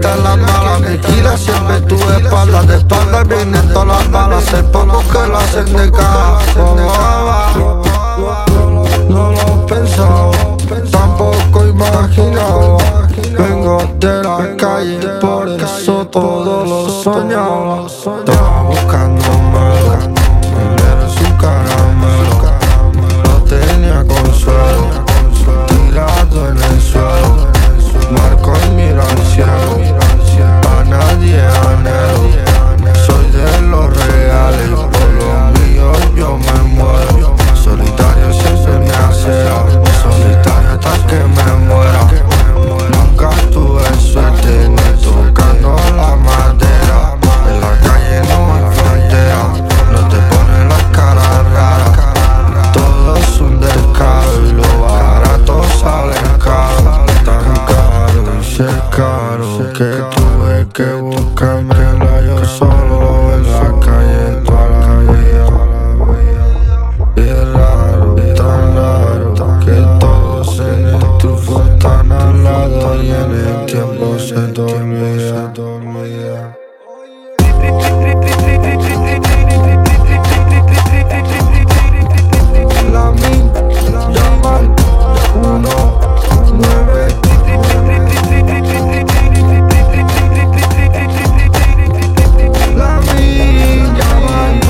quitan las balas. Vigila siempre tu espalda, de espalda vienen todas las balas. Hay pocos que lo hacen de cara. No lo he pensado, tampoco imaginado. Vengo de la calle, por eso todo lo soñaba. Estaba buscándome, dinero su caramelo. No tenía consuelo, tirado en el suelo. Marco y miro al cielo, a nadie anhelo. Soy de los reales, por los míos yo me muero. Solitario siempre me aseo, solitario hasta que me muera. Nunca tuve suerte ni tocando la madera. En la calle no hay frontera, no te ponen la cara rara. Todo es un descaro y lo barato sale caro. Tan caro y si es caro que tuve que buscármela yo solo en la calle toda la vida. Y es raro, tan raro que todos en el trufo están al lado y en el tiempo se dormía. La min llaman 19. La min llaman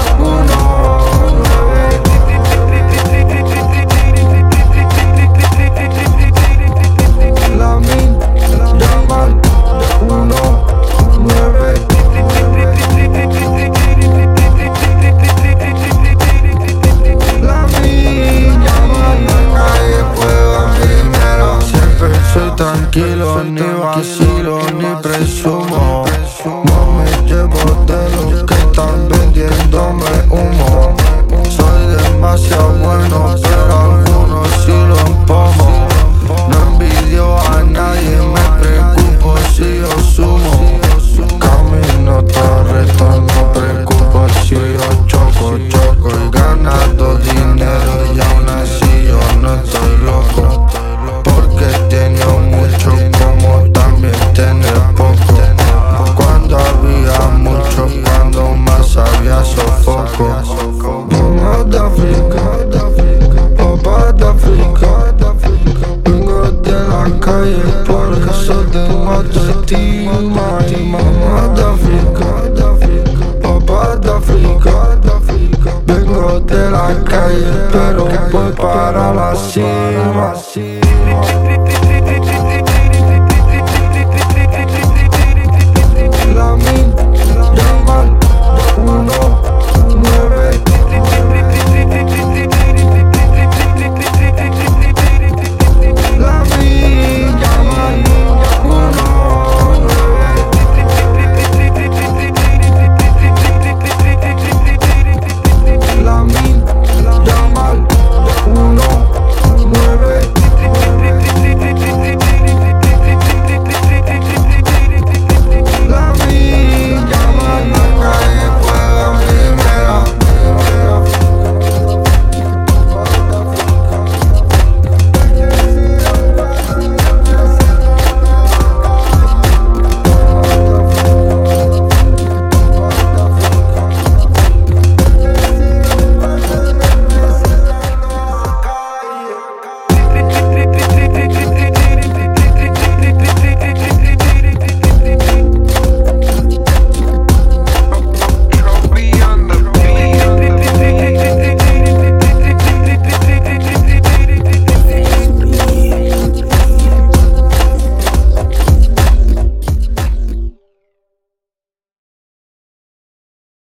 19. La min llaman 19. La min llaman, nadie juega dinero. Siempre soy tranquilo, ni vacilo, ni presumo. No me llevo de los que están vendiéndome humo. Soy demasiado bueno, pero algunos sí lo empomo. No envidio a nadie, me preocupo si yo sumo. Camino todo recto, no preocupo si yo choco y ganando dinero. Y aún así yo no estoy loco, porque he tenido mucho como también tener poco. Cuando había mucho, cuando más había sofoco. Mamá de África, papá de África. Vengo de la calle, por eso tengo autoestima. Mamá de África, papá de África. Vengo de la calle, pero voy para la cima.